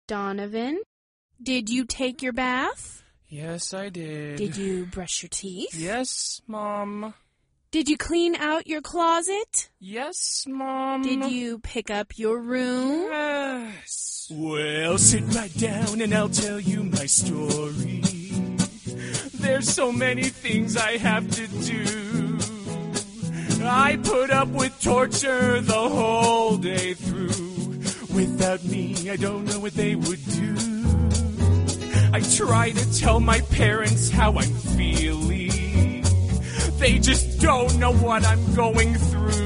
Donovan, did you take your bath? Yes, I did. Did you brush your teeth? Yes, Mom. Did you clean out your closet? Yes, Mom. Did you pick up your room? Yes. Well, sit right down and I'll tell you my story. There's so many things I have to do. I put up with torture the whole day through. Without me, I don't know what they would do. I try to tell my parents how I'm feeling. They just don't know what I'm going through.